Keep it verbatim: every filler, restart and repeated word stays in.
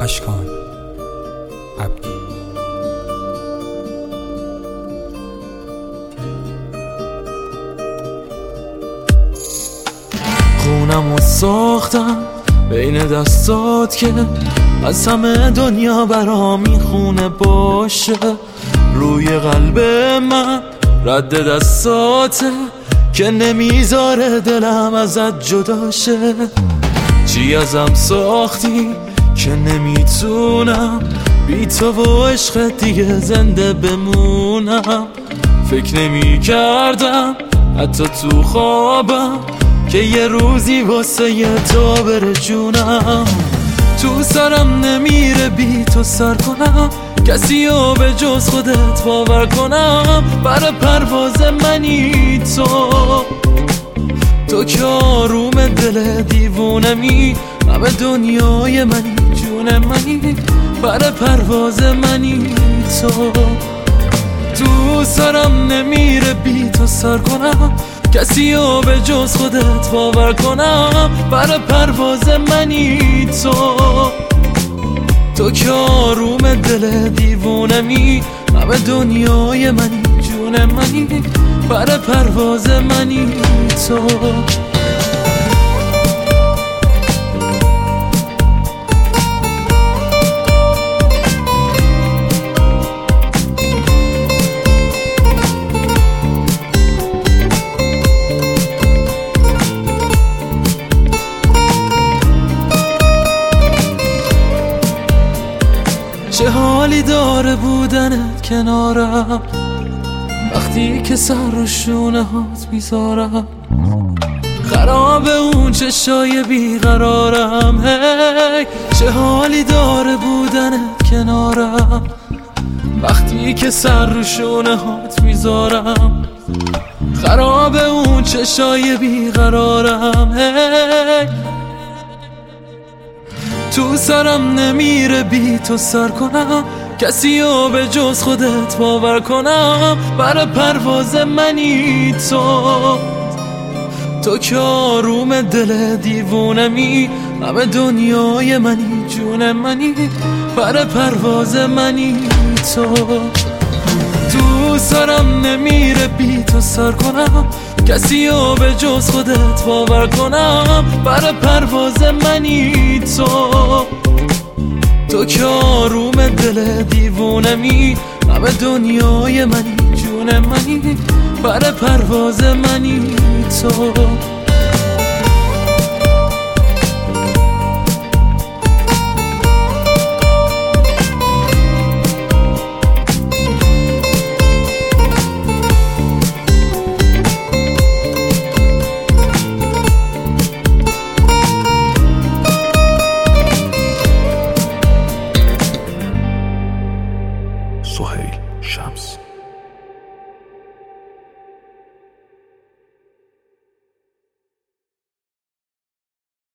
اشکان عبدی. خونمو ساختم بین دستات که از همه دنیا برام میخونه باشه. روی قلب من رد دستاته که نمیذاره دلم ازت جداشه. چی ازم ساختی که نمیتونم بی تو و عشق دیگه زنده بمونم. فکر نمی کردم حتی تو خوابم که یه روزی واسه یه تو بره جونم. تو سرم نمیره بی تو سر کنم، کسی رو به جز خودت باور کنم. برای پرواز منی تو، تو که آروم دل دیوونمی، همه دنیای منی، جون منی. برای پرواز منی تو، تو سرم نمیره بی تو سر کنم، کسی رو به جز خودت باور کنم. برای پرواز منی تو، تو که آروم دل دیوونمی، همه دنیای منی، جون منی. برای پرواز منی تو. چه حالی داره بودنت کنارم، وقتی که سر رو شونه هات میذارم. خراب اون چشای بیقرارم. هی چه حالی داره بودنت کنارم، وقتی که سر رو شونه هات میذارم. خراب اون چشای بیقرارم. هی تو سرم نمیره بی تو سر کنم، کسی رو به جز خودت باور کنم. برای پرواز منی تو، تو که آروم دل دیوونمی، همه دنیای منی، جون منی. برای پرواز منی تو، تو سرم نمیره بی تو سر کنم، کسی رو به جز خودت باور کنم. برای پرواز منی تو، تو که آروم دل دیوونمی، همه دنیای منی، جون منی. برای پرواز منی تو. سهیل شمس.